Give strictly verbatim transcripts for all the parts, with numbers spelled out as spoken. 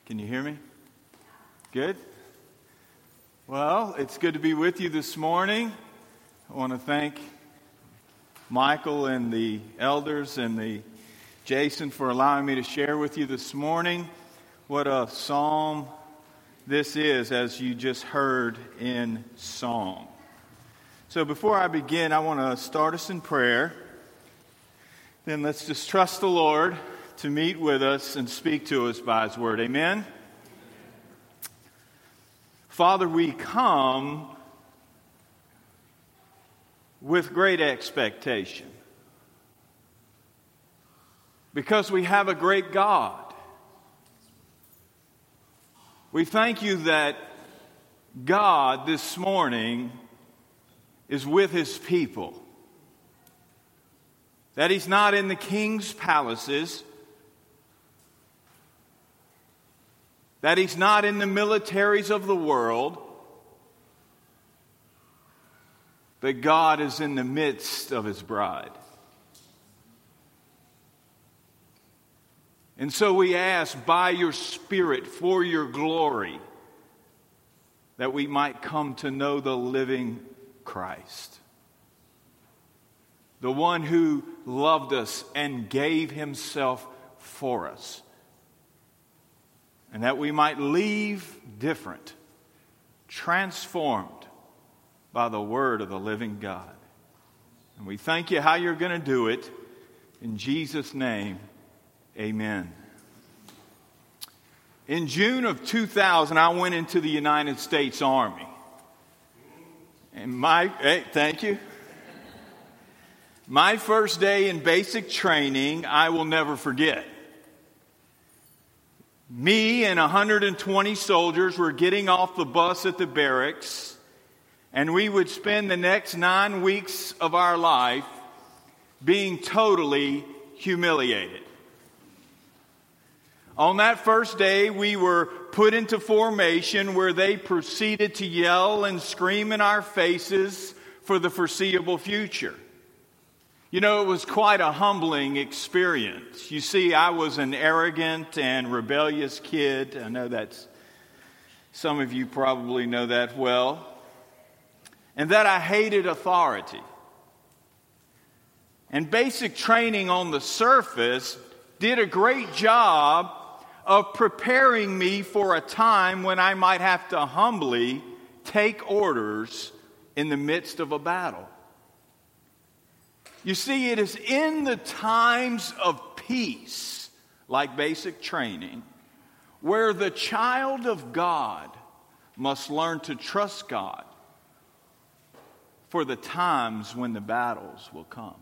Can you hear me? Good? Well, it's good to be with you this morning. I want to thank Michael and the elders and the Jason for allowing me to share with you this morning. What a psalm this is, as you just heard in song. So before I begin, I want to start us in prayer. Then let's just trust the Lord to meet with us and speak to us by His Word. Amen? Father, we come with great expectation because we have a great God. We thank you that God this morning is with His people. That He's not in the king's palaces. That He's not in the militaries of the world. But God is in the midst of His bride. And so we ask, by your Spirit, for your glory, that we might come to know the living Christ. The one who loved us and gave Himself for us. And that we might leave different, transformed by the word of the living God. And we thank you how you're going to do it. In Jesus' name, amen. In June of two thousand, I went into the United States Army. And my, hey, thank you. My first day in basic training, I will never forget. Me and one hundred twenty soldiers were getting off the bus at the barracks, and we would spend the next nine weeks of our life being totally humiliated. On that first day, we were put into formation where they proceeded to yell and scream in our faces for the foreseeable future. You know, it was quite a humbling experience. You see, I was an arrogant and rebellious kid. I know that's, some of you probably know that well. And that I hated authority. And basic training on the surface did a great job of preparing me for a time when I might have to humbly take orders in the midst of a battle. You see, it is in the times of peace, like basic training, where the child of God must learn to trust God for the times when the battles will come.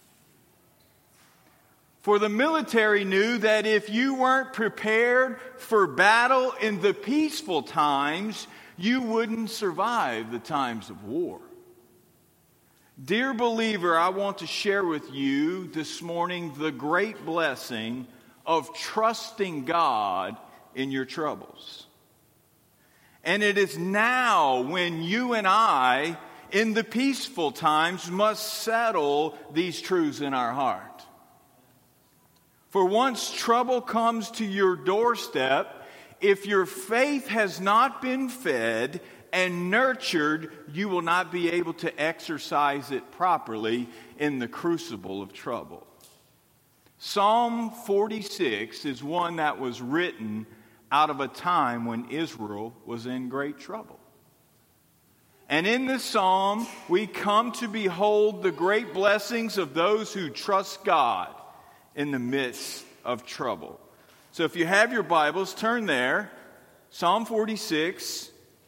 For the military knew that if you weren't prepared for battle in the peaceful times, you wouldn't survive the times of war. Dear believer, I want to share with you this morning the great blessing of trusting God in your troubles. And it is now when you and I, in the peaceful times, must settle these truths in our heart. For once trouble comes to your doorstep, if your faith has not been fed and nurtured, you will not be able to exercise it properly in the crucible of trouble. Psalm forty-six is one that was written out of a time when Israel was in great trouble. And in this psalm, we come to behold the great blessings of those who trust God in the midst of trouble. So if you have your Bibles, turn there. Psalm forty-six.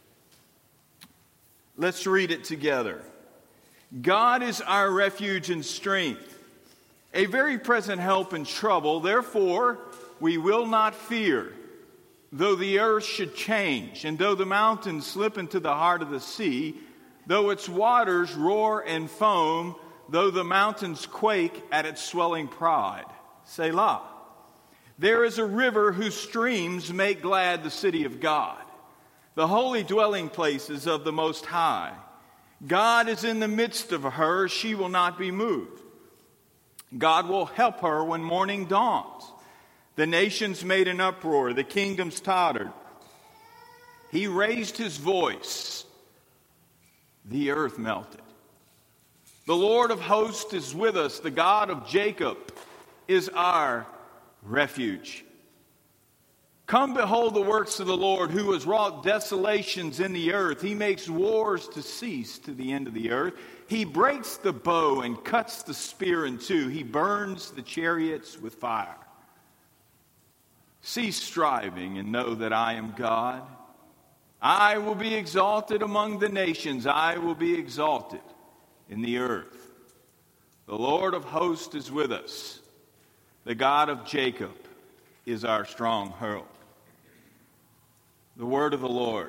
Let's read it together. God is our refuge and strength, a very present help in trouble. Therefore, we will not fear, though the earth should change, and though the mountains slip into the heart of the sea, though its waters roar and foam, though the mountains quake at its swelling pride. Selah. There is a river whose streams make glad the city of God, the holy dwelling places of the Most High. God is in the midst of her, she will not be moved. God will help her when morning dawns. The nations made an uproar. The kingdoms tottered. He raised his voice. The earth melted. The Lord of hosts is with us. The God of Jacob is our refuge. Come behold the works of the Lord, who has wrought desolations in the earth. He makes wars to cease to the end of the earth. He breaks the bow and cuts the spear in two. He burns the chariots with fire. Cease striving and know that I am God. I will be exalted among the nations. I will be exalted in the earth. The Lord of hosts is with us. The God of Jacob is our stronghold. The word of the Lord.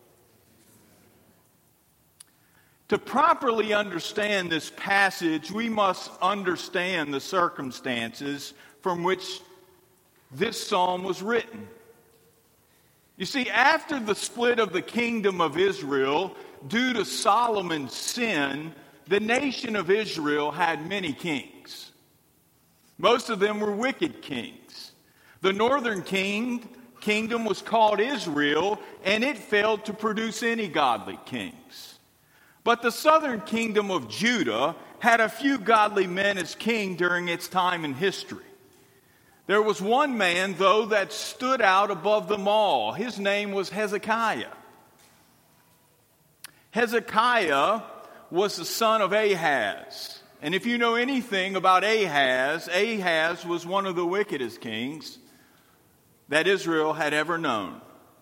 To properly understand this passage, we must understand the circumstances from which this psalm was written. You see, after the split of the kingdom of Israel, due to Solomon's sin, the nation of Israel had many kings. Most of them were wicked kings. The northern king, kingdom was called Israel, and it failed to produce any godly kings. But the southern kingdom of Judah had a few godly men as king during its time in history. There was one man, though, that stood out above them all. His name was Hezekiah. Hezekiah was the son of Ahaz. And if you know anything about Ahaz, Ahaz was one of the wickedest kings that Israel had ever known.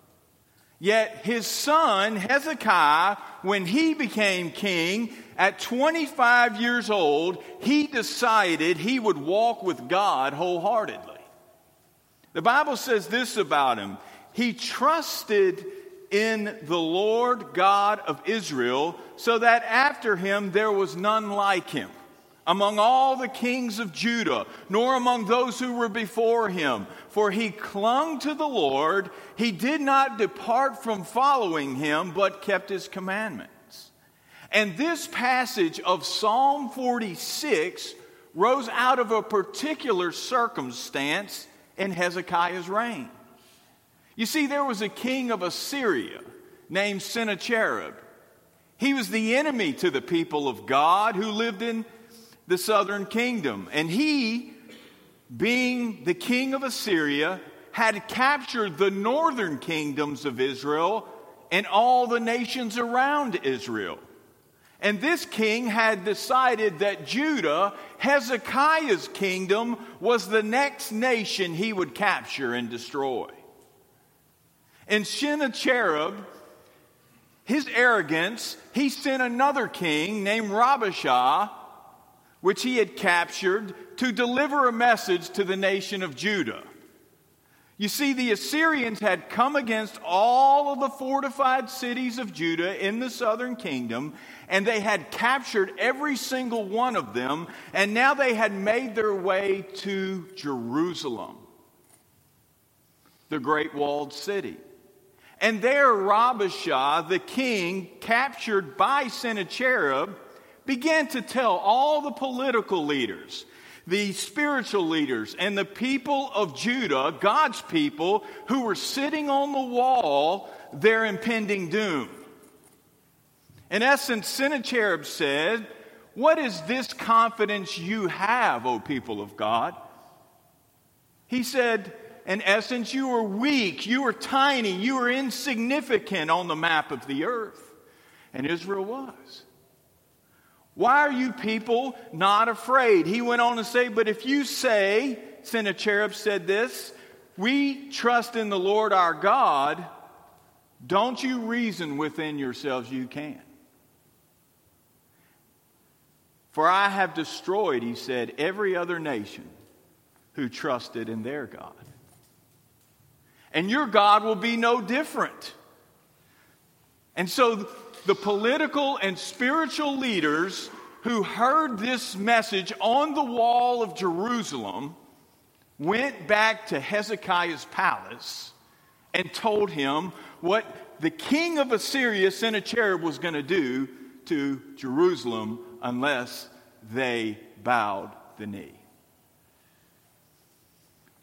Yet his son, Hezekiah, when he became king, at twenty-five years old, he decided he would walk with God wholeheartedly. The Bible says this about him. He trusted in the Lord God of Israel, so that after him there was none like him among all the kings of Judah, nor among those who were before him. For he clung to the Lord. He did not depart from following him, but kept his commandments. And this passage of Psalm forty-six rose out of a particular circumstance in Hezekiah's reign. You see, there was a king of Assyria named Sennacherib. He was the enemy to the people of God who lived in the southern kingdom. And he, being the king of Assyria, had captured the northern kingdoms of Israel and all the nations around Israel. And this king had decided that Judah, Hezekiah's kingdom, was the next nation he would capture and destroy. And Sennacherib, his arrogance, he sent another king named Rabashah, which he had captured, to deliver a message to the nation of Judah. You see, the Assyrians had come against all of the fortified cities of Judah in the southern kingdom, and they had captured every single one of them, and now they had made their way to Jerusalem, the great walled city. And there Rabashah, the king, captured by Sennacherib, began to tell all the political leaders, the spiritual leaders, and the people of Judah, God's people, who were sitting on the wall, their impending doom. In essence, Sennacherib said, "What is this confidence you have, O people of God?" He said, in essence, you are weak, you are tiny, you are insignificant on the map of the earth. And Israel was. Why are you people not afraid? He went on to say, but if you say, Sennacherib said this, we trust in the Lord our God, don't you reason within yourselves you can. For I have destroyed, he said, every other nation who trusted in their God. And your God will be no different. And so the political and spiritual leaders who heard this message on the wall of Jerusalem went back to Hezekiah's palace and told him what the king of Assyria, Sennacherib, was going to do to Jerusalem unless they bowed the knee.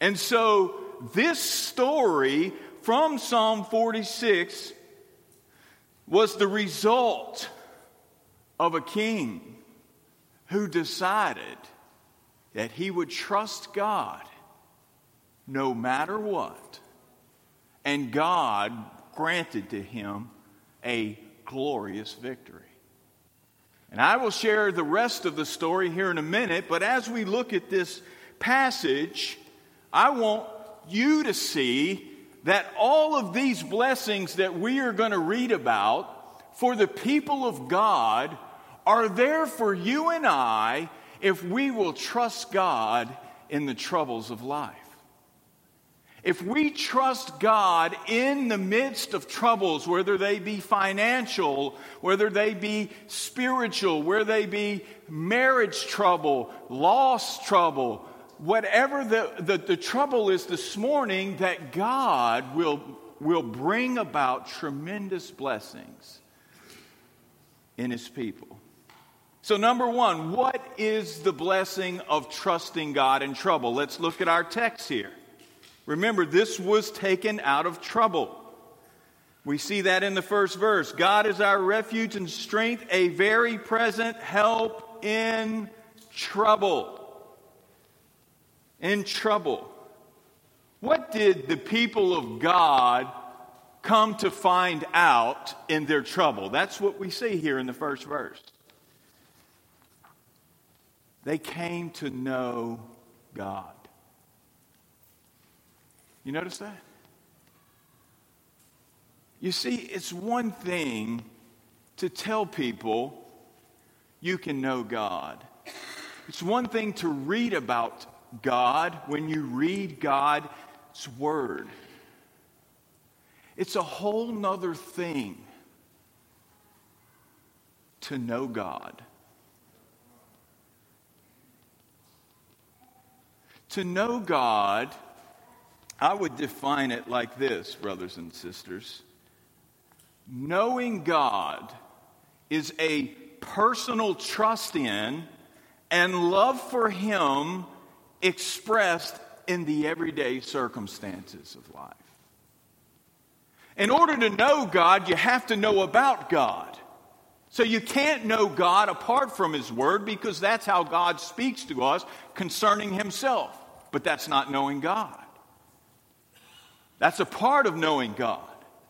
And so this story from Psalm forty-six was the result of a king who decided that he would trust God no matter what. And God granted to him a glorious victory. And I will share the rest of the story here in a minute, but as we look at this passage, I want you to see that all of these blessings that we are going to read about for the people of God are there for you and I if we will trust God in the troubles of life. If we trust God in the midst of troubles, whether they be financial, whether they be spiritual, whether they be marriage trouble, loss trouble, whatever the, the, the trouble is this morning, that God will, will bring about tremendous blessings in His people. So number one, what is the blessing of trusting God in trouble? Let's look at our text here. Remember, this was taken out of trouble. We see that in the first verse. God is our refuge and strength, a very present help in trouble. In trouble. What did the people of God come to find out in their trouble? That's what we see here in the first verse. They came to know God. You notice that? You see, it's one thing to tell people you can know God. It's one thing to read about God when you read God's Word. It's a whole nother thing to know God. To know God, I would define it like this, brothers and sisters. Knowing God is a personal trust in and love for Him expressed in the everyday circumstances of life. In order to know God, you have to know about God. So you can't know God apart from His Word, because that's how God speaks to us concerning Himself. But that's not knowing God. That's a part of knowing God.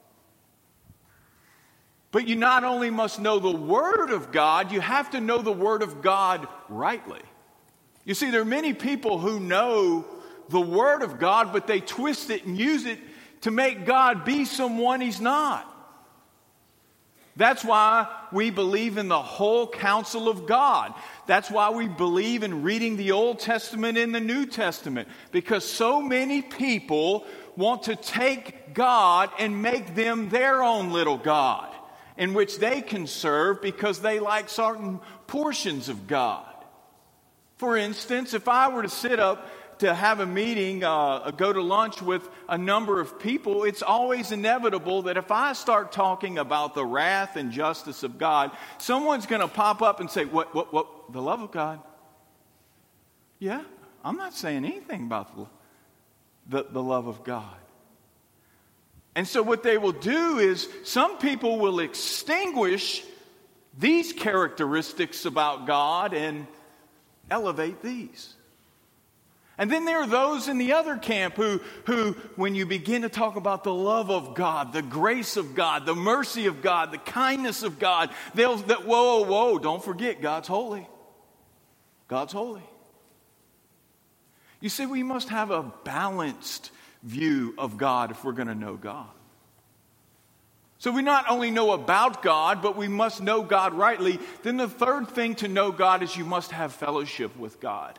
But you not only must know the Word of God, you have to know the Word of God rightly. You see, there are many people who know the Word of God, but they twist it and use it to make God be someone He's not. That's why we believe in the whole counsel of God. That's why we believe in reading the Old Testament and the New Testament. Because so many people want to take God and make them their own little God, in which they can serve because they like certain portions of God. For instance, if I were to sit up to have a meeting, uh, go to lunch with a number of people, it's always inevitable that if I start talking about the wrath and justice of God, someone's going to pop up and say, what, what, what, the love of God? Yeah, I'm not saying anything about the, the, the love of God. And so what they will do is, some people will extinguish these characteristics about God and elevate these. And then there are those in the other camp who, who, when you begin to talk about the love of God, the grace of God, the mercy of God, the kindness of God, they'll, that, whoa, whoa, don't forget, God's holy. God's holy. You see, we must have a balanced view of God if we're going to know God. So we not only know about God, but we must know God rightly. Then the third thing to know God is you must have fellowship with God.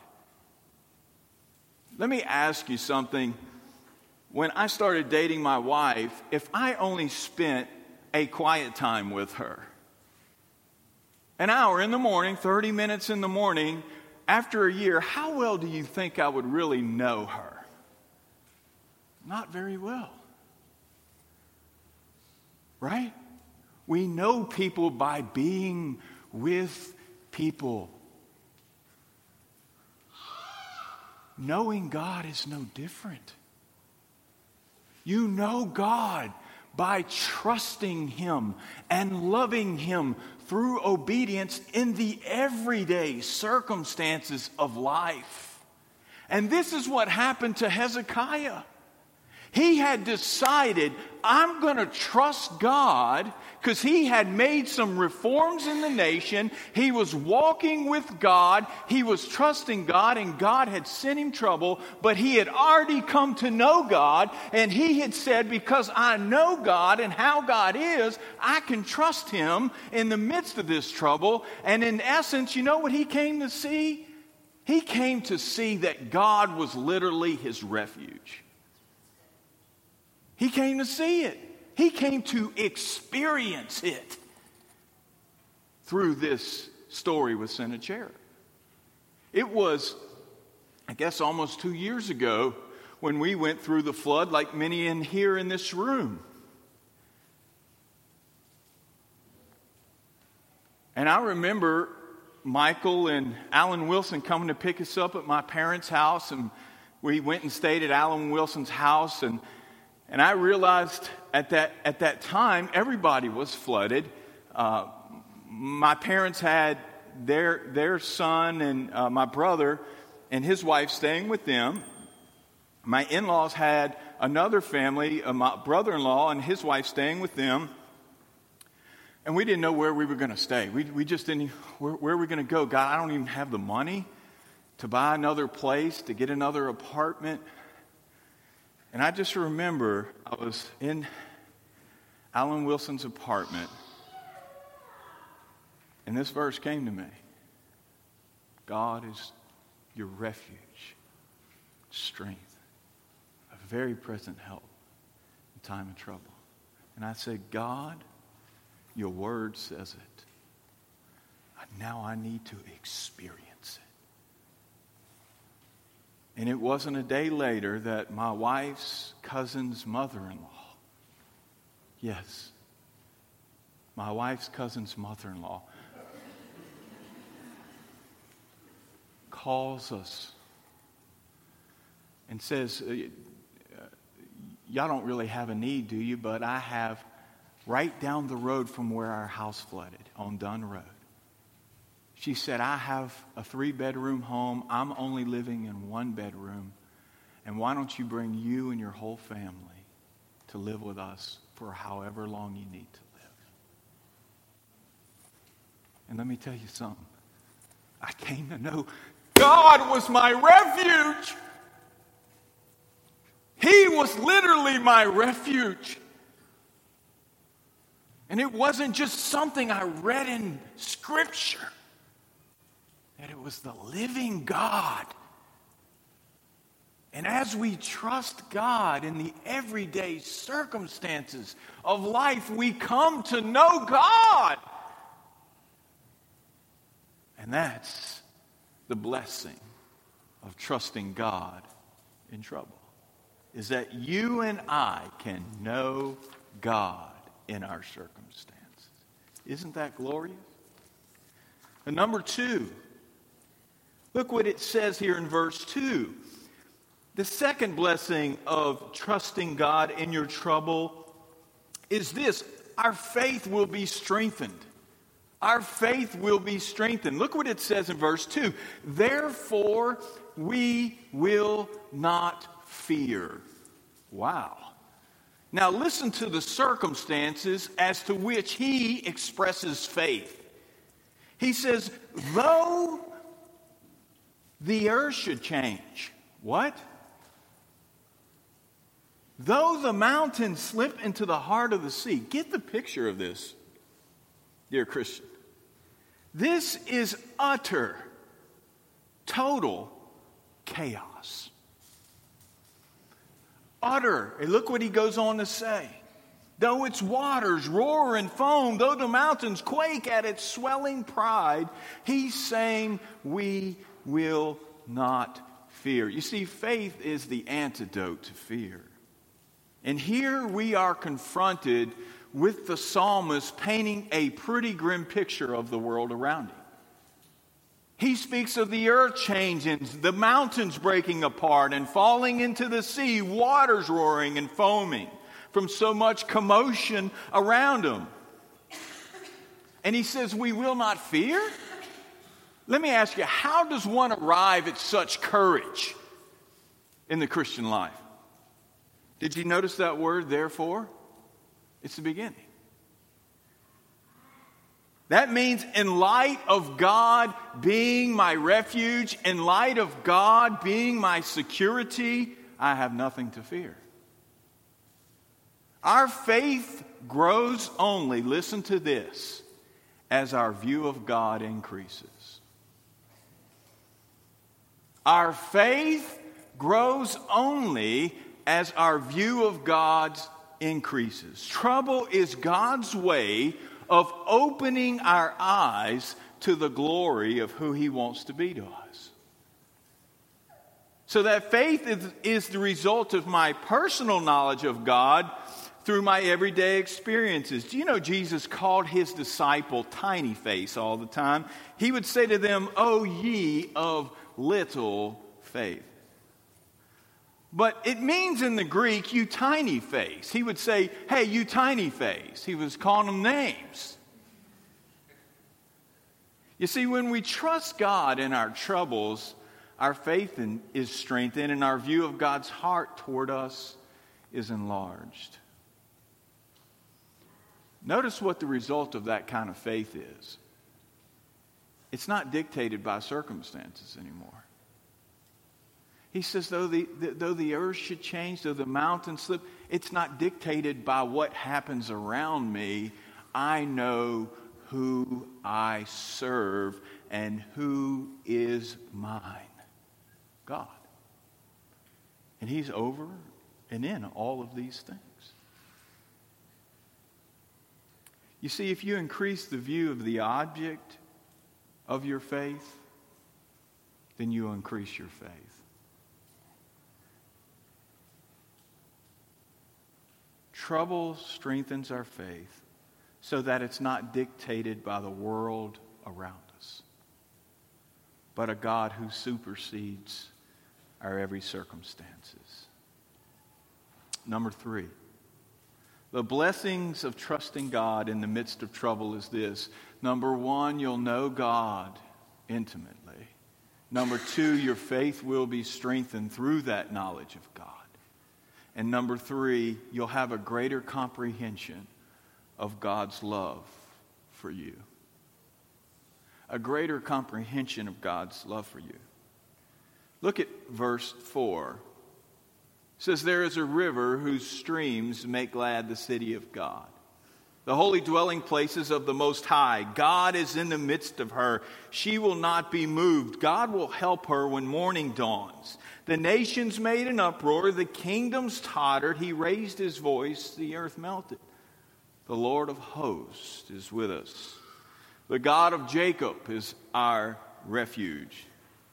Let me ask you something. When I started dating my wife, if I only spent a quiet time with her, an hour in the morning, thirty minutes in the morning, after a year, how well do you think I would really know her? Not very well. Right? We know people by being with people. knowing God is no different. You know God by trusting Him and loving Him through obedience in the everyday circumstances of life. And this is what happened to Hezekiah. He had decided, I'm going to trust God, because he had made some reforms in the nation. He was walking with God. He was trusting God, and God had sent him trouble. But he had already come to know God, and he had said, because I know God and how God is, I can trust Him in the midst of this trouble. And in essence, you know what he came to see? He came to see that God was literally his refuge. He came to see it. He came to experience it through this story with Sennacherib. It was, I guess, almost two years ago when we went through the flood, like many in here in this room. And I remember Michael and Alan Wilson coming to pick us up at my parents' house, and we went and stayed at Alan Wilson's house, and And I realized at that at that time, everybody was flooded. Uh, my parents had their their son and uh, my brother and his wife staying with them. My in-laws had another family, uh, my brother-in-law and his wife staying with them. And we didn't know where we were going to stay. We we just didn't, where, where are we going to go? God, I don't even have the money to buy another place, to get another apartment. And I just remember I was in Alan Wilson's apartment, and this verse came to me. God is your refuge, strength, a very present help in time of trouble. And I said, God, your word says it. Now I need to experience it. And it wasn't a day later that my wife's cousin's mother-in-law, yes, my wife's cousin's mother-in-law, calls us and says, y'all don't really have a need, do you? But I have right down the road from where our house flooded on Dunn Road. She said, I have a three-bedroom home. I'm only living in one bedroom. And why don't you bring you and your whole family to live with us for however long you need to live? And let me tell you something. I came to know God was my refuge. He was literally my refuge. And it wasn't just something I read in Scripture. That it was the living God. And as we trust God in the everyday circumstances of life, we come to know God. And that's the blessing of trusting God in trouble. Is that you and I can know God in our circumstances. Isn't that glorious? And number two, look what it says here in verse two. The second blessing of trusting God in your trouble is this: our faith will be strengthened. Our faith will be strengthened. Look what it says in verse two. Therefore, we will not fear. Wow. Now listen to the circumstances as to which he expresses faith. He says, though the earth should change. What? Though the mountains slip into the heart of the sea. Get the picture of this, dear Christian. This is utter, total chaos. Utter. And look what he goes on to say. Though its waters roar and foam, though the mountains quake at its swelling pride, he's saying we will not fear. You see, faith is the antidote to fear. And here we are confronted with the psalmist painting a pretty grim picture of the world around him. He speaks of the earth changing, the mountains breaking apart and falling into the sea, waters roaring and foaming from so much commotion around him. And he says, we will not fear? Let me ask you, how does one arrive at such courage in the Christian life? Did you notice that word, therefore? It's the beginning. That means in light of God being my refuge, in light of God being my security, I have nothing to fear. Our faith grows only, listen to this, as our view of God increases. Our faith grows only as our view of God increases. Trouble is God's way of opening our eyes to the glory of who He wants to be to us. So that faith is, is the result of my personal knowledge of God through my everyday experiences. Do you know Jesus called His disciple tiny face all the time? He would say to them, "O ye of little faith." But it means in the Greek, you tiny face. He would say, hey, you tiny face. He was calling them names. You see, when we trust God in our troubles, our faith in, is strengthened and our view of God's heart toward us is enlarged. Notice what the result of that kind of faith is. It's not dictated by circumstances anymore. He says, though the, the, though the earth should change, though the mountains slip, it's not dictated by what happens around me. I know who I serve and who is mine. God. And He's over and in all of these things. You see, if you increase the view of the object of your faith, then you'll increase your faith. Trouble strengthens our faith so that it's not dictated by the world around us, but a God who supersedes our every circumstances. Number three, the blessings of trusting God in the midst of trouble is this. Number one, you'll know God intimately. Number two, your faith will be strengthened through that knowledge of God. And number three, you'll have a greater comprehension of God's love for you. A greater comprehension of God's love for you. Look at verse four. It says, there is a river whose streams make glad the city of God, the holy dwelling places of the Most High. God is in the midst of her. She will not be moved. God will help her when morning dawns. The nations made an uproar. The kingdoms tottered. He raised His voice. The earth melted. The Lord of hosts is with us. The God of Jacob is our refuge.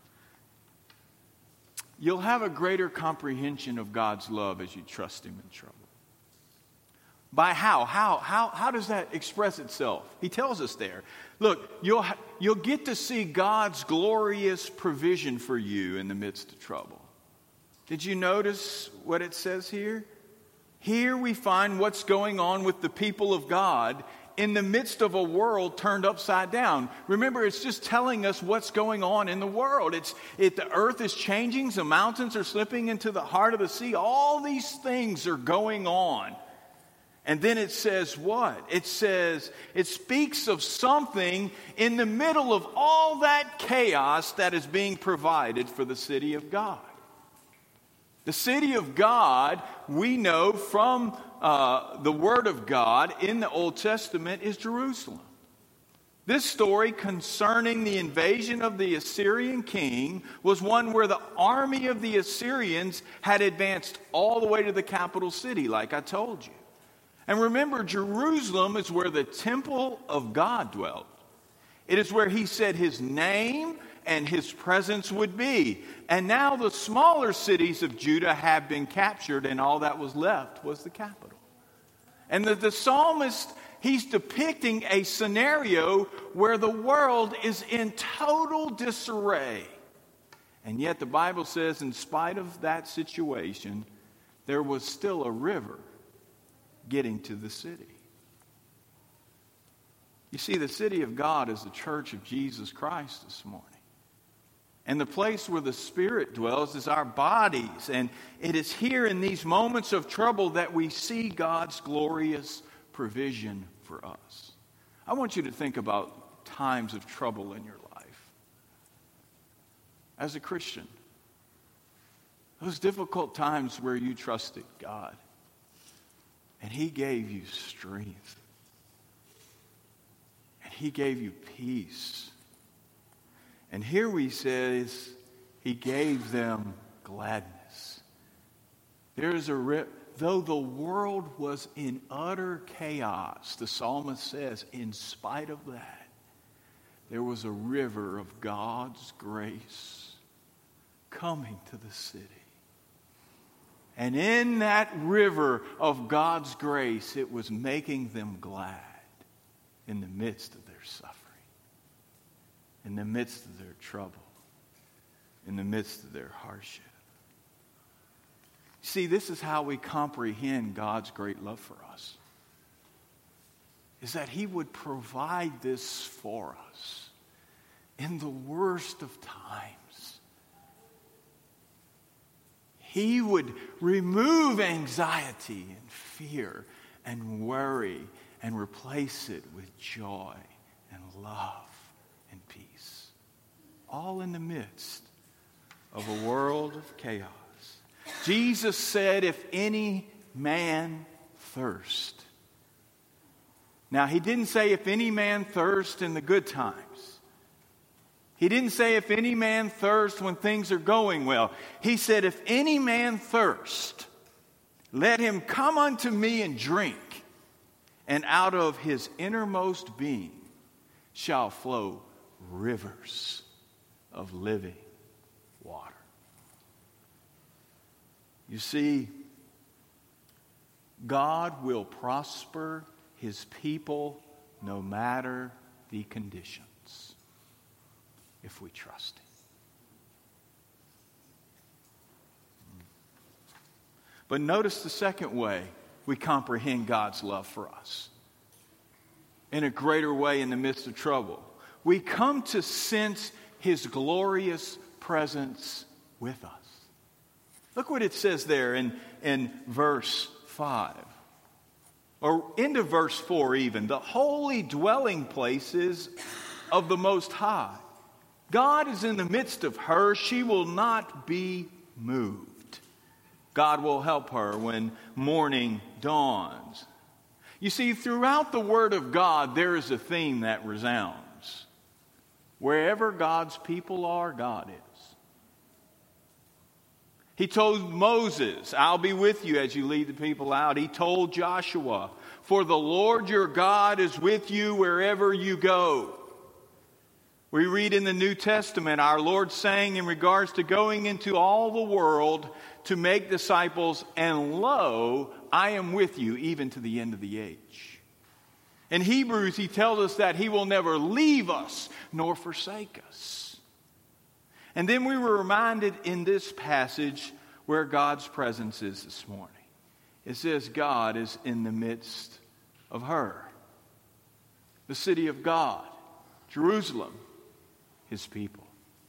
You'll have a greater comprehension of God's love as you trust Him in trouble. By how? How? How? How does that express itself? He tells us there. Look, you'll, you'll get to see God's glorious provision for you in the midst of trouble. Did you notice what it says here? Here we find what's going on with the people of God in the midst of a world turned upside down. Remember, it's just telling us what's going on in the world. It's it, the earth is changing. The mountains are slipping into the heart of the sea. All these things are going on. And then it says what? It says, it speaks of something in the middle of all that chaos that is being provided for the city of God. The city of God, we know from uh, the Word of God in the Old Testament, is Jerusalem. This story concerning the invasion of the Assyrian king was one where the army of the Assyrians had advanced all the way to the capital city, like I told you. And remember, Jerusalem is where the temple of God dwelt. It is where He said His name and His presence would be. And now the smaller cities of Judah have been captured, and all that was left was the capital. And the, the psalmist He's depicting a scenario where the world is in total disarray. And yet the Bible says, in spite of that situation, there was still a river getting to the city. You see, the city of God is the church of Jesus Christ this morning. And the place where the Spirit dwells is our bodies. And it is here in these moments of trouble that we see God's glorious provision for us. I want you to think about times of trouble in your life. As a Christian, those difficult times where you trusted God and He gave you strength and He gave you peace. And here we says He gave them gladness. There is a rip. Though the world was in utter chaos, the psalmist says, in spite of that, there was a river of God's grace coming to the city. And in that river of God's grace, it was making them glad in the midst of their suffering, in the midst of their trouble, in the midst of their hardship. See, this is how we comprehend God's great love for us. Is that He would provide this for us in the worst of times. He would remove anxiety and fear and worry and replace it with joy and love and peace. All in the midst of a world of chaos. Jesus said, if any man thirst. Now, He didn't say if any man thirst in the good times. He didn't say if any man thirst when things are going well. He said, if any man thirst, let him come unto me and drink, and out of his innermost being shall flow rivers of living water. You see, God will prosper His people no matter the conditions, if we trust Him. But notice the second way we comprehend God's love for us. In a greater way in the midst of trouble. We come to sense His glorious presence with us. Look what it says there in, in verse five. Or into verse four even. The holy dwelling places of the Most High. God is in the midst of her. She will not be moved. God will help her when morning dawns. You see, throughout the Word of God, there is a theme that resounds. Wherever God's people are, God is. He told Moses, I'll be with you as you lead the people out. He told Joshua, for the Lord your God is with you wherever you go. We read in the New Testament, our Lord saying in regards to going into all the world to make disciples, and lo, I am with you even to the end of the age. In Hebrews, He tells us that He will never leave us nor forsake us. And then we were reminded in this passage where God's presence is this morning. It says God is in the midst of her. The city of God, Jerusalem, His people.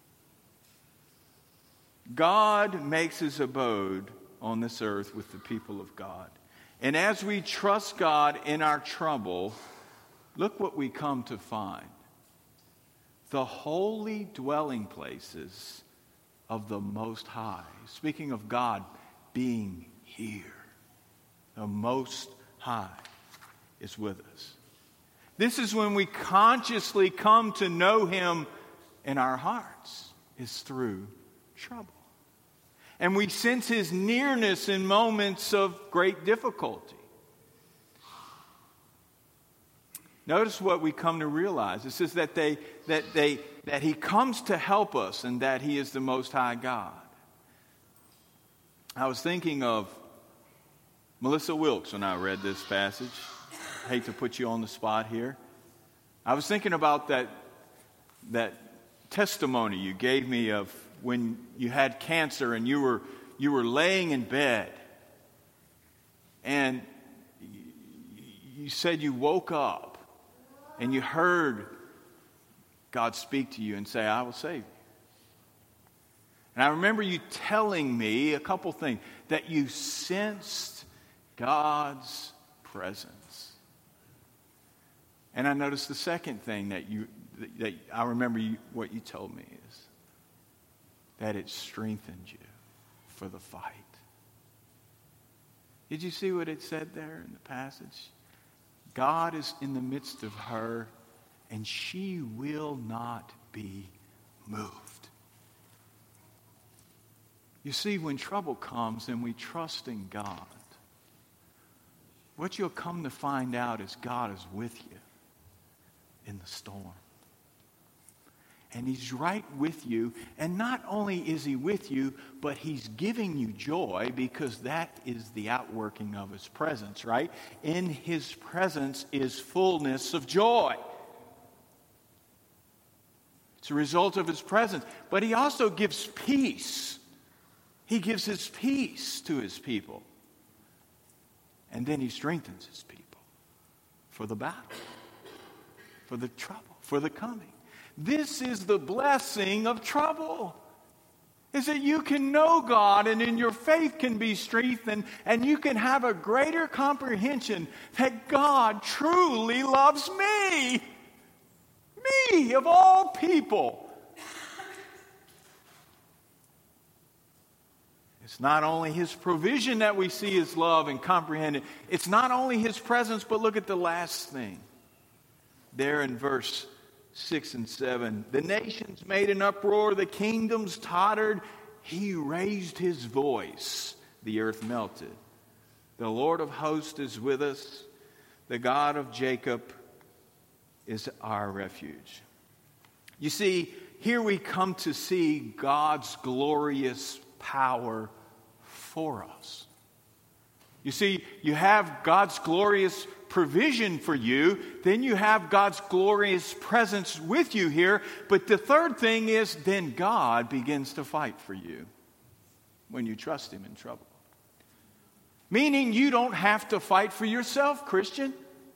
God makes His abode on this earth with the people of God. And as we trust God in our trouble, look what we come to find. The holy dwelling places of the Most High. Speaking of God being here, the Most High is with us. This is when we consciously come to know Him in our hearts, is through trouble. And we sense His nearness in moments of great difficulty. Notice what we come to realize. It says that they that they that He comes to help us and that He is the Most High God. I was thinking of Melissa Wilkes when I read this passage. hate to put you on the spot here. I was thinking about that, that testimony you gave me of when you had cancer and you were, you were laying in bed. And you said you woke up and you heard God speak to you and say, I will save you. And I remember you telling me a couple things, that you sensed God's presence. And I noticed the second thing that you that I remember you, what you told me is that it strengthened you for the fight. Did you see what it said there in the passage? God is in the midst of her, and she will not be moved. You see, when trouble comes and we trust in God, what you'll come to find out is God is with you in the storm. And He's right with you. And not only is He with you, but He's giving you joy, because that is the outworking of His presence, right? In His presence is fullness of joy. It's a result of His presence. But He also gives peace. He gives His peace to His people. And then He strengthens His people for the battle, for the trouble, for the coming. This is the blessing of trouble, is that you can know God, and in your faith can be strengthened, and you can have a greater comprehension that God truly loves me. Me, of all people. It's not only His provision that we see His love and comprehend it. It's not only His presence, but look at the last thing. There in verse six and seven. The nations made an uproar. The kingdoms tottered. He raised His voice. The earth melted. The Lord of hosts is with us. The God of Jacob is our refuge. You see, here we come to see God's glorious power for us. You see, you have God's glorious provision for you, then you have God's glorious presence with you here, but the third thing is then God begins to fight for you when you trust Him in trouble. Meaning you don't have to fight for yourself, Christian.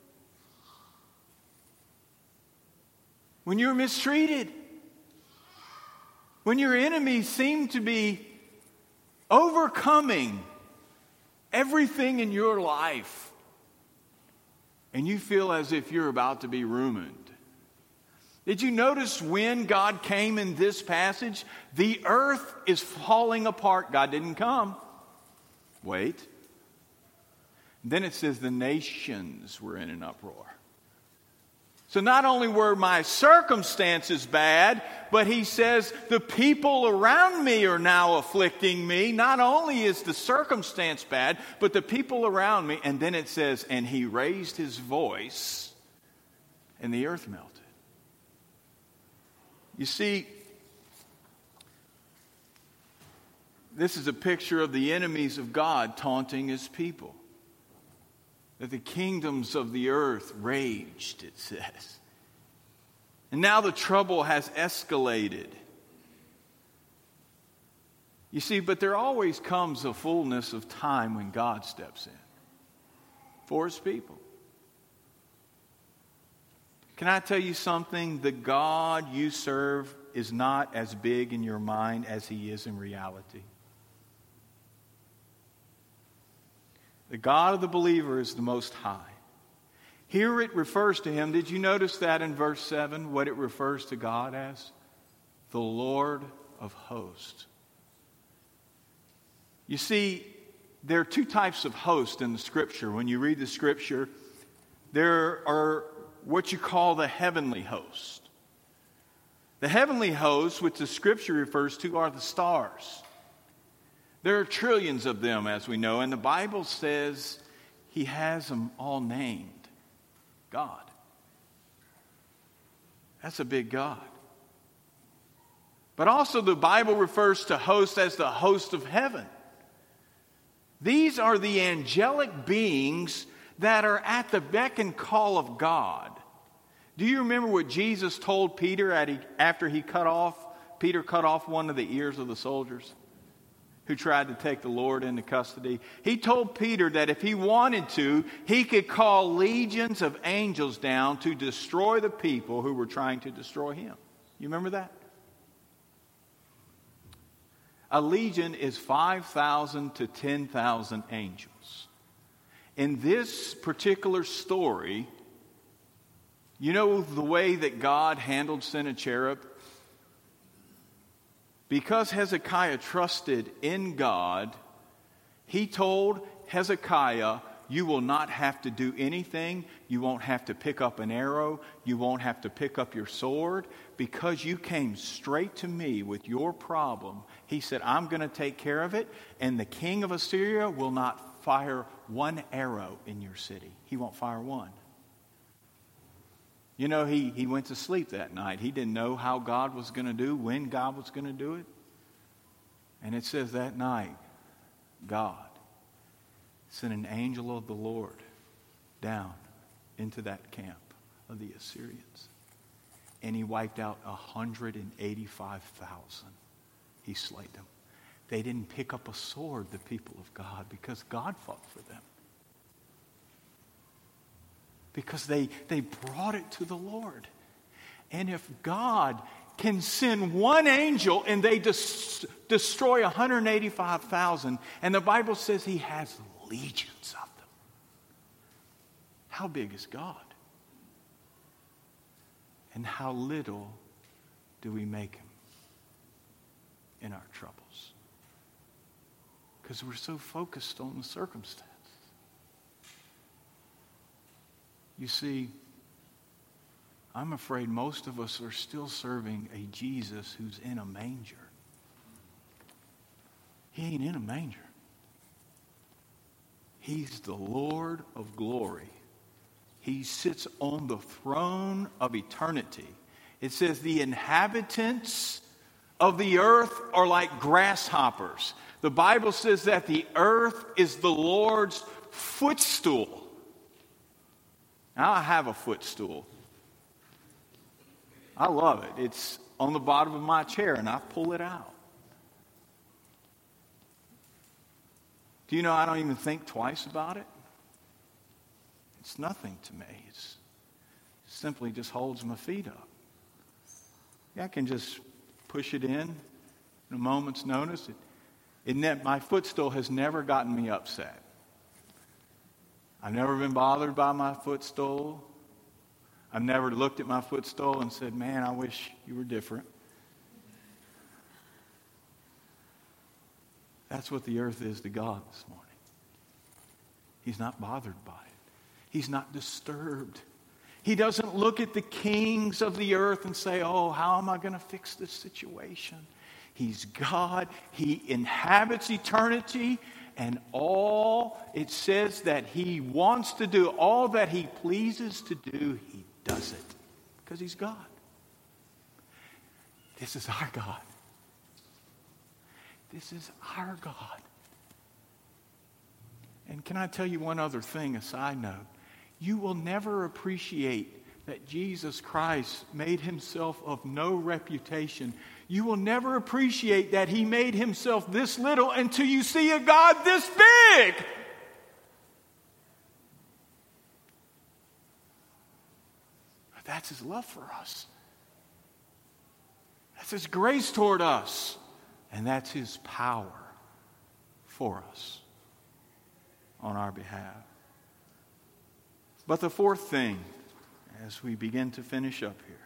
When you're mistreated, when your enemies seem to be overcoming everything in your life, and you feel as if you're about to be ruined. Did you notice when God came in this passage? The earth is falling apart. God didn't come. Wait. Then it says the nations were in an uproar. So not only were my circumstances bad, but He says the people around me are now afflicting me. Not only is the circumstance bad, but the people around me. And then it says, and He raised His voice, and the earth melted. You see, this is a picture of the enemies of God taunting His people. That the kingdoms of the earth raged, it says. And now the trouble has escalated. You see, but there always comes a fullness of time when God steps in for His people. Can I tell you something? The God you serve is not as big in your mind as He is in reality. The God of the believer is the Most High. Here it refers to Him. Did you notice that in verse seven, what it refers to God as? The Lord of hosts. You see, there are two types of hosts in the Scripture. When you read the Scripture, there are what you call the heavenly host. The heavenly hosts, which the Scripture refers to, are the stars. There are trillions of them, as we know, and the Bible says He has them all named God. That's a big God. But also the Bible refers to hosts as the host of heaven. These are the angelic beings that are at the beck and call of God. Do you remember what Jesus told Peter at he, after he cut off, Peter cut off one of the ears of the soldiers who tried to take the Lord into custody? He told Peter that if he wanted to, he could call legions of angels down to destroy the people who were trying to destroy him. You remember that? A legion is five thousand to ten thousand angels. In this particular story, you know the way that God handled Sennacherib? Because Hezekiah trusted in God, he told Hezekiah, you will not have to do anything. You won't have to pick up an arrow. You won't have to pick up your sword. Because you came straight to me with your problem, he said, I'm going to take care of it. And the king of Assyria will not fire one arrow in your city. He won't fire one. You know, he, he went to sleep that night. He didn't know how God was going to do, when God was going to do it. And it says that night, God sent an angel of the Lord down into that camp of the Assyrians. And he wiped out one hundred eighty-five thousand. He slayed them. They didn't pick up a sword, the people of God, because God fought for them. Because they, they brought it to the Lord. And if God can send one angel and they des- destroy one hundred eighty-five thousand, and the Bible says he has legions of them, how big is God? And how little do we make him in our troubles? Because we're so focused on the circumstance. You see, I'm afraid most of us are still serving a Jesus who's in a manger. He ain't in a manger. He's the Lord of glory. He sits on the throne of eternity. It says the inhabitants of the earth are like grasshoppers. The Bible says that the earth is the Lord's footstool. Now, I have a footstool. I love it. It's on the bottom of my chair, and I pull it out. Do you know I don't even think twice about it? It's nothing to me. It's, it simply just holds my feet up. Yeah, I can just push it in in a moment's notice. It, it ne- my footstool has never gotten me upset. I've never been bothered by my footstool. I've never looked at my footstool and said, man, I wish you were different. That's what the earth is to God this morning. He's not bothered by it. He's not disturbed. He doesn't look at the kings of the earth and say, oh, how am I going to fix this situation? He's God. He inhabits eternity. And all it says that he wants to do, all that he pleases to do, he does it. Because he's God. This is our God. This is our God. And can I tell you one other thing, a side note? You will never appreciate that Jesus Christ made himself of no reputation. You will never appreciate that he made himself this little until you see a God this big. But that's his love for us. That's his grace toward us. And that's his power for us on our behalf. But the fourth thing, as we begin to finish up here.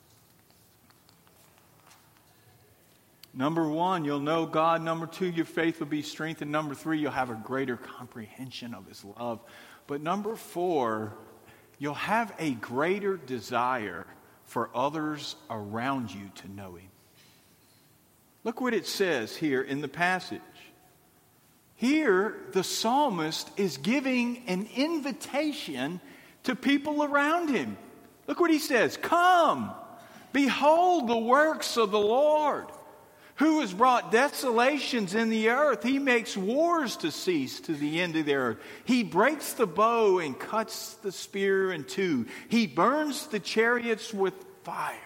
Number one, you'll know God. Number two, your faith will be strengthened. Number three, you'll have a greater comprehension of his love. But number four, you'll have a greater desire for others around you to know him. Look what it says here in the passage. Here, the psalmist is giving an invitation to people around him. Look what he says. Come, behold the works of the Lord. Who has brought desolations in the earth? He makes wars to cease to the end of the earth. He breaks the bow and cuts the spear in two. He burns the chariots with fire.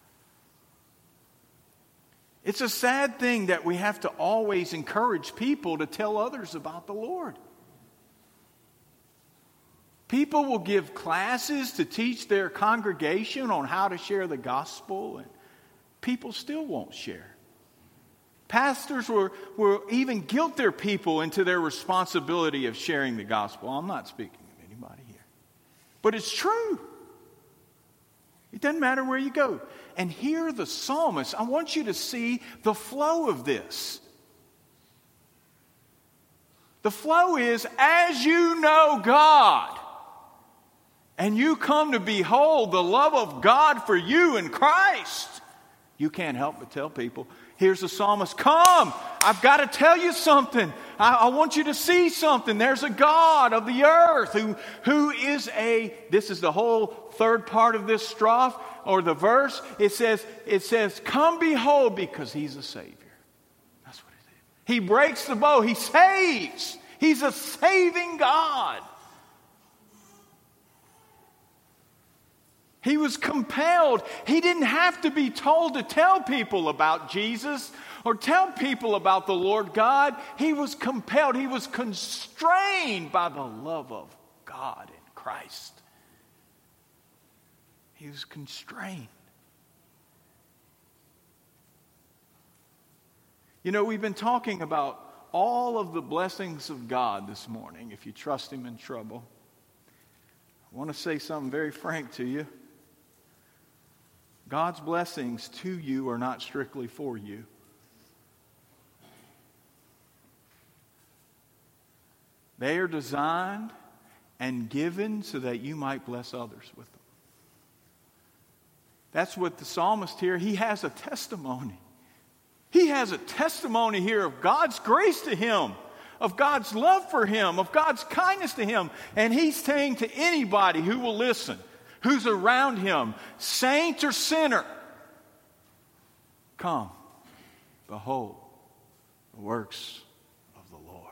It's a sad thing that we have to always encourage people to tell others about the Lord. People will give classes to teach their congregation on how to share the gospel, and people still won't share. Pastors will, will even guilt their people into their responsibility of sharing the gospel. I'm not speaking of anybody here. But it's true. It doesn't matter where you go. And here the psalmist, I want you to see the flow of this. The flow is, as you know God, and you come to behold the love of God for you in Christ, you can't help but tell people, here's the psalmist, come, I've got to tell you something. I, I want you to see something. There's a God of the earth who, who is a, this is the whole third part of this strophe or the verse. It says, it says, come behold, because he's a Savior. That's what it is. He breaks the bow. He saves. He's a saving God. He was compelled. He didn't have to be told to tell people about Jesus or tell people about the Lord God. He was compelled. He was constrained by the love of God in Christ. He was constrained. You know, we've been talking about all of the blessings of God this morning, if you trust Him in trouble. I want to say something very frank to you. God's blessings to you are not strictly for you. They are designed and given so that you might bless others with them. That's what the psalmist here, he has a testimony. He has a testimony here of God's grace to him, of God's love for him, of God's kindness to him. And he's saying to anybody who will listen, who's around him, saint or sinner, come, behold the works of the Lord.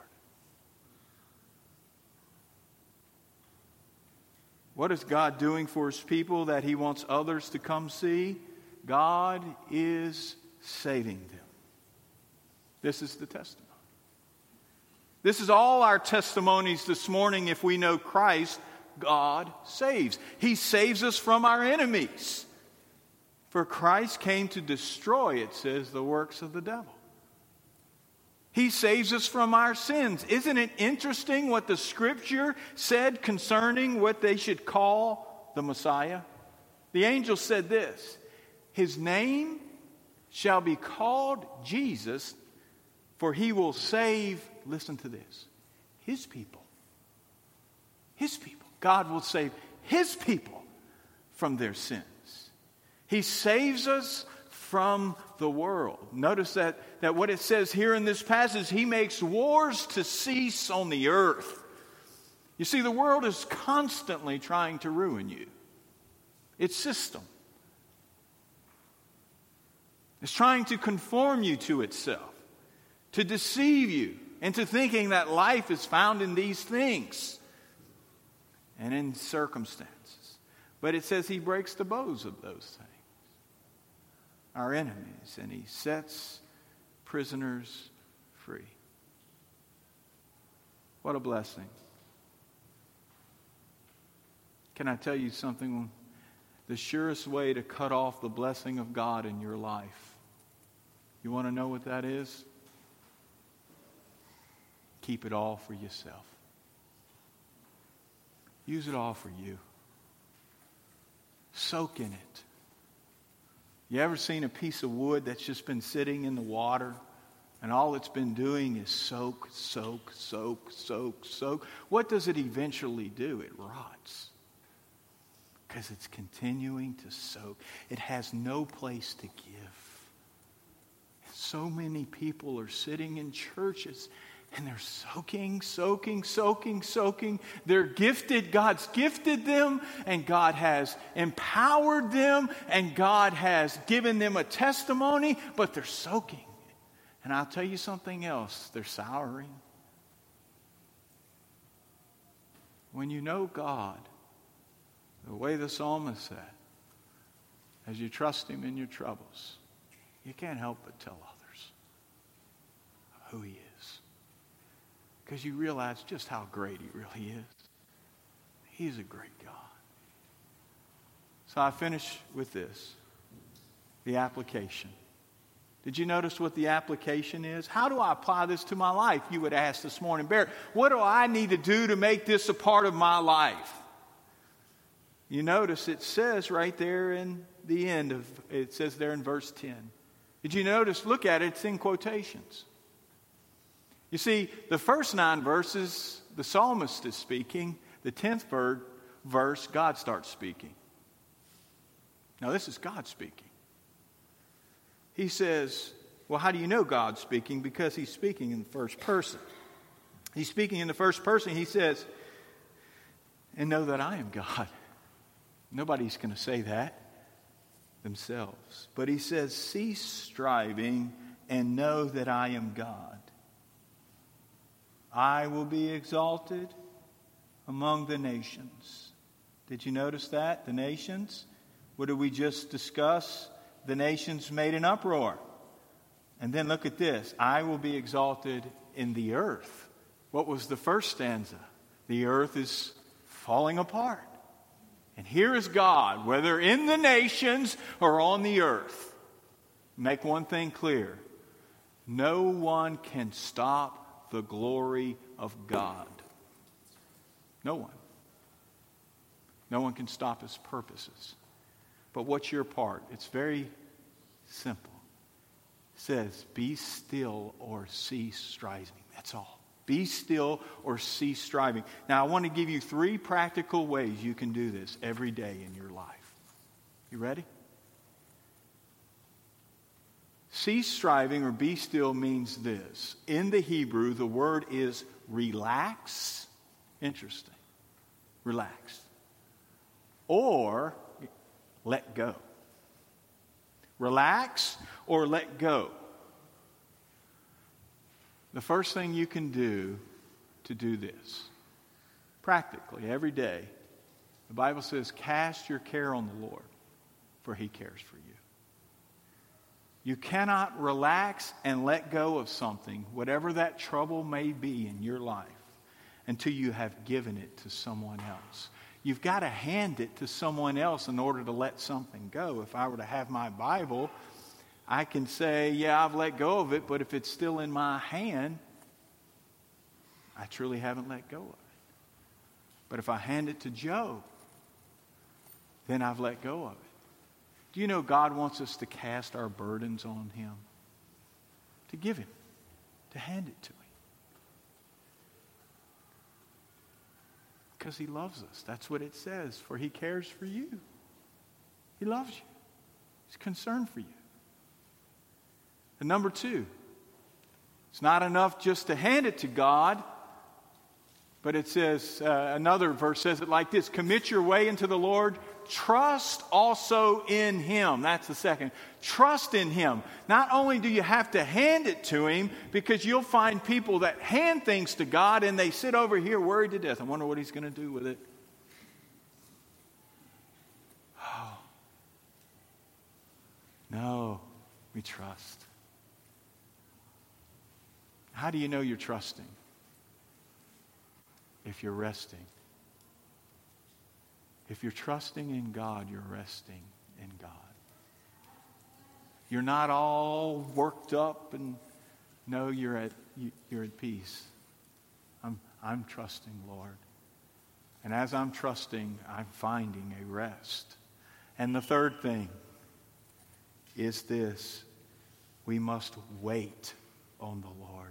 What is God doing for His people that He wants others to come see? God is saving them. This is the testimony. This is all our testimonies this morning. If we know Christ, God saves. He saves us from our enemies. For Christ came to destroy, it says, the works of the devil. He saves us from our sins. Isn't it interesting what the Scripture said concerning what they should call the Messiah? The angel said this, His name shall be called Jesus, for He will save, listen to this, His people. His people. God will save His people from their sins. He saves us from the world. Notice that, that what it says here in this passage, He makes wars to cease on the earth. You see, the world is constantly trying to ruin you. Its system. It's trying to conform you to itself, to deceive you into thinking that life is found in these things and in circumstances. But it says He breaks the bows of those things, our enemies, and He sets prisoners free. What a blessing. Can I tell you something? The surest way to cut off the blessing of God in your life, you want to know what that is? Keep it all for yourself. Use it all for you. Soak in it. You ever seen a piece of wood that's just been sitting in the water and all it's been doing is soak, soak, soak, soak, soak? What does it eventually do? It rots. Because it's continuing to soak. It has no place to give. So many people are sitting in churches and they're soaking, soaking, soaking, soaking. They're gifted. God's gifted them, and God has empowered them, and God has given them a testimony, but they're soaking And I'll tell you something else. They're souring. When you know God, the way the psalmist said, as you trust Him in your troubles, you can't help but tell others who He is. Because you realize just how great He really is. He's a great God. So I finish with this, the application. Did you notice what the application is? How do I apply this to my life? You would ask this morning, Barrett, what do I need to do to make this a part of my life? You notice it says right there in the end of, it says there in verse ten. Did you notice? Look at it, it's in quotations. You see, the first nine verses, the psalmist is speaking. The tenth verse, God starts speaking. Now this is God speaking. He says, well, how do you know God's speaking? Because He's speaking in the first person. He's speaking in the first person. He says, and know that I am God. Nobody's going to say that themselves. But He says, cease striving and know that I am God. I will be exalted among the nations. Did you notice that? The nations? What did we just discuss? The nations made an uproar. And then look at this. I will be exalted in the earth. What was the first stanza? The earth is falling apart. And here is God, whether in the nations or on the earth. Make one thing clear. No one can stop the glory of God. No one. No one can stop His purposes. But what's your part? It's very simple. It says, be still or cease striving. That's all. Be still or cease striving. Now, I want to give you three practical ways you can do this every day in your life. You ready? Cease striving or be still means this. In the Hebrew, the word is relax. Interesting. Relax. Or let go. Relax or let go. The first thing you can do to do this, practically every day, the Bible says, cast your care on the Lord, for He cares for you. You cannot relax and let go of something, whatever that trouble may be in your life, until you have given it to someone else. You've got to hand it to someone else in order to let something go. If I were to have my Bible, I can say, yeah, I've let go of it, but if it's still in my hand, I truly haven't let go of it. But if I hand it to Joe, then I've let go of it. Do you know God wants us to cast our burdens on Him? To give Him, to hand it to Him. Because He loves us. That's what it says. For He cares for you. He loves you. He's concerned for you. And number two, it's not enough just to hand it to God, but it says, uh, another verse says it like this, commit your way into the Lord, trust also in Him. That's the second. Trust in Him. Not only do you have to hand it to Him, because you'll find people that hand things to God and they sit over here worried to death. I wonder what He's going to do with it. Oh. No, we trust. How do you know you're trusting? If you're resting. If you're trusting in God, you're resting in God. You're not all worked up and no, you're at you're at peace. I'm I'm trusting, Lord. And as I'm trusting, I'm finding a rest. And the third thing is this: we must wait on the Lord.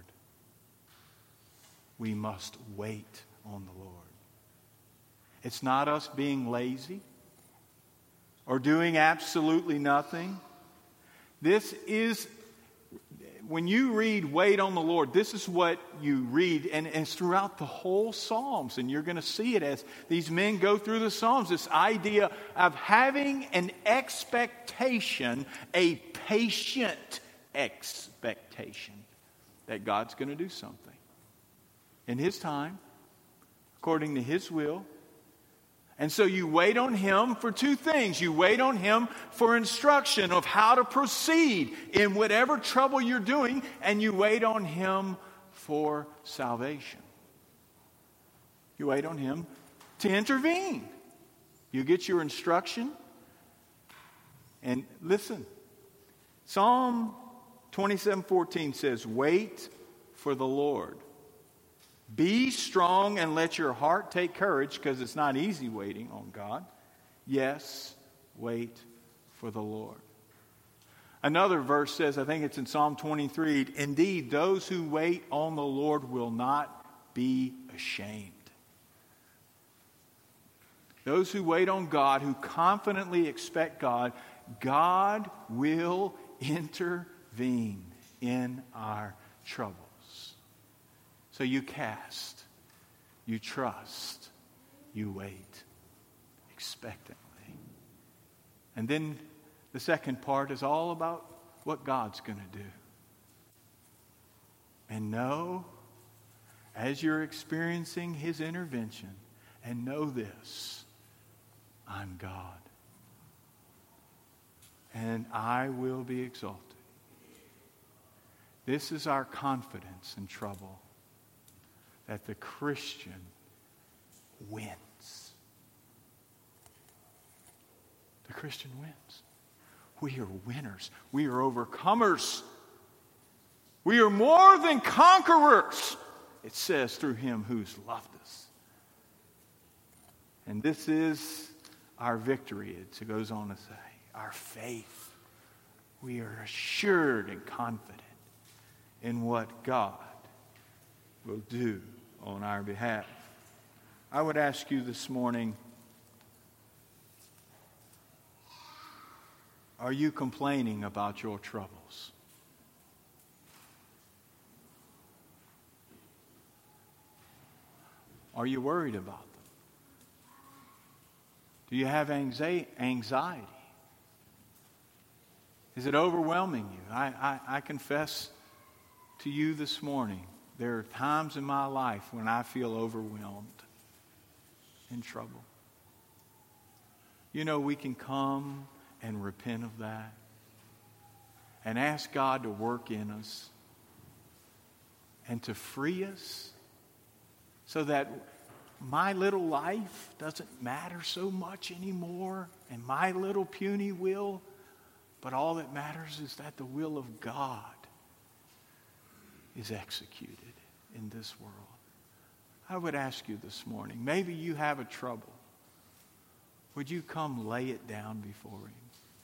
We must wait on the Lord. It's not us being lazy or doing absolutely nothing. This is, when you read wait on the Lord, this is what you read, and, and it's throughout the whole Psalms, and you're going to see it as these men go through the Psalms, this idea of having an expectation, a patient expectation. that God's going to do something in His time, according to His will. And so you wait on Him for two things. You wait on Him for instruction of how to proceed in whatever trouble you're doing, and you wait on Him for salvation. You wait on Him to intervene. You get your instruction. And listen, Psalm twenty-seven fourteen says, wait for the Lord. Be strong and let your heart take courage, because it's not easy waiting on God. Yes, wait for the Lord. Another verse says, I think it's in Psalm twenty-three, indeed, those who wait on the Lord will not be ashamed. Those who wait on God, who confidently expect God, God will intervene in our troubles. So you cast, you trust, you wait expectantly. And then the second part is all about what God's going to do. And know, as you're experiencing His intervention, and know this, I'm God. And I will be exalted. This is our confidence in trouble, that the Christian wins. The Christian wins. We are winners. We are overcomers. We are more than conquerors, it says, through Him who's loved us. And this is our victory, it goes on to say. Our faith. We are assured and confident in what God will do on our behalf. I would ask you this morning, are you complaining about your troubles? Are you worried about them? Do you have anxiety? Is it overwhelming you? I, I, I confess to you this morning, there are times in my life when I feel overwhelmed, in trouble. You know, we can come and repent of that and ask God to work in us and to free us so that my little life doesn't matter so much anymore, and my little puny will, but all that matters is that the will of God is executed in this world. I would ask you this morning, maybe you have a trouble. Would you come lay it down before Him?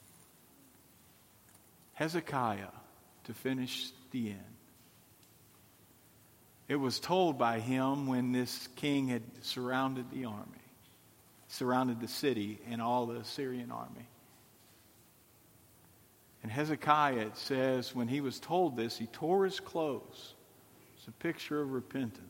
Hezekiah, to finish the end. It was told by him when this king had surrounded the army, surrounded the city and all the Assyrian army. And Hezekiah, it says, when he was told this, he tore his clothes. It's a picture of repentance.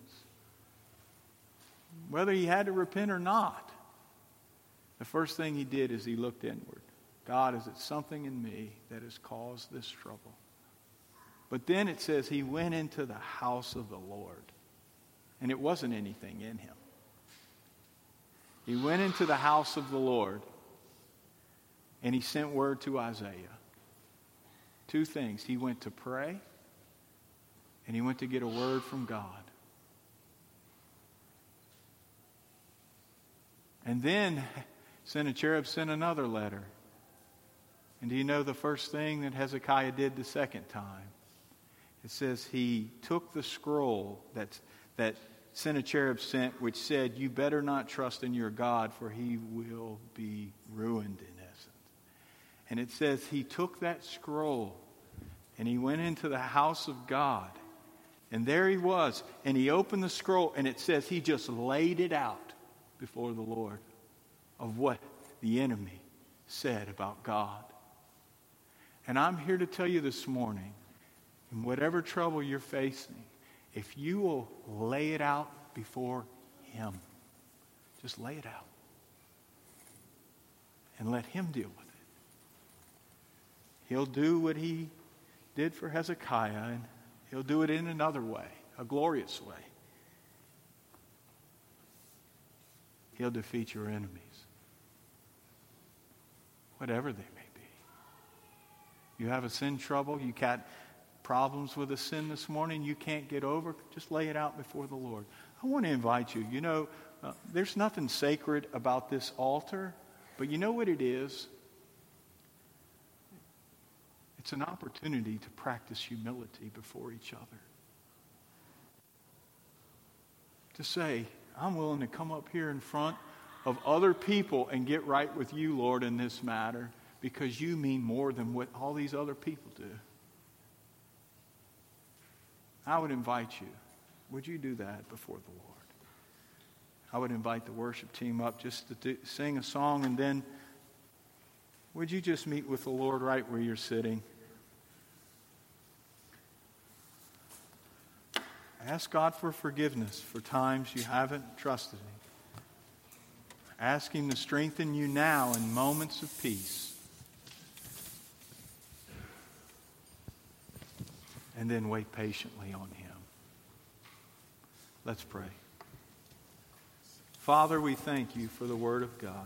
Whether he had to repent or not, the first thing he did is he looked inward. God, is it something in me that has caused this trouble? But then it says he went into the house of the Lord. And it wasn't anything in him. He went into the house of the Lord and he sent word to Isaiah. Two things. He went to pray and he went to get a word from God. And then Sennacherib sent another letter. And do you know the first thing that Hezekiah did the second time? It says he took the scroll that, that Sennacherib sent, which said, you better not trust in your God, for he will be ruined in essence. And it says he took that scroll and he went into the house of God. And there he was. And he opened the scroll and it says he just laid it out before the Lord of what the enemy said about God. And I'm here to tell you this morning, in whatever trouble you're facing, if you will lay it out before Him, just lay it out and let Him deal with it. He'll do what He did for Hezekiah, and, He'll do it in another way, a glorious way. He'll defeat your enemies, whatever they may be. You have a sin trouble, you got problems with a sin this morning you can't get over, just lay it out before the Lord. I want to invite you. You know, uh, there's nothing sacred about this altar, but you know what it is? It's an opportunity to practice humility before each other. To say, I'm willing to come up here in front of other people and get right with you, Lord, in this matter, because you mean more than what all these other people do. I would invite you. Would you do that before the Lord? I would invite the worship team up just to do, sing a song, and then would you just meet with the Lord right where you're sitting? Ask God for forgiveness for times you haven't trusted Him. Ask Him to strengthen you now in moments of peace. And then wait patiently on Him. Let's pray. Father, we thank you for the Word of God.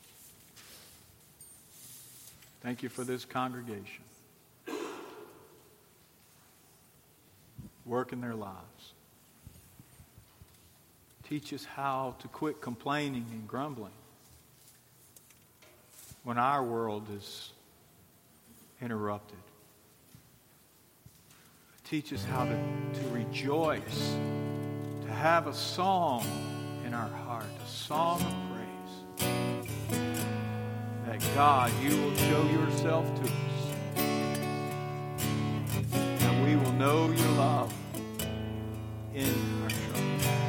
Thank you for this congregation. Work in their lives. Teach us how to quit complaining and grumbling when our world is interrupted. Teach us how to, to rejoice, to have a song in our heart, a song of praise. That God, you will show yourself to us. That we will know your love in our trouble.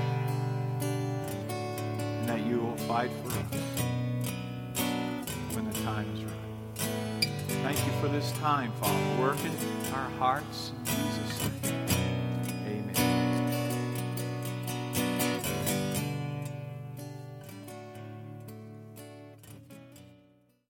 And that you will fight for us when the time is right. Thank you for this time, Father. Work in our hearts in Jesus' name.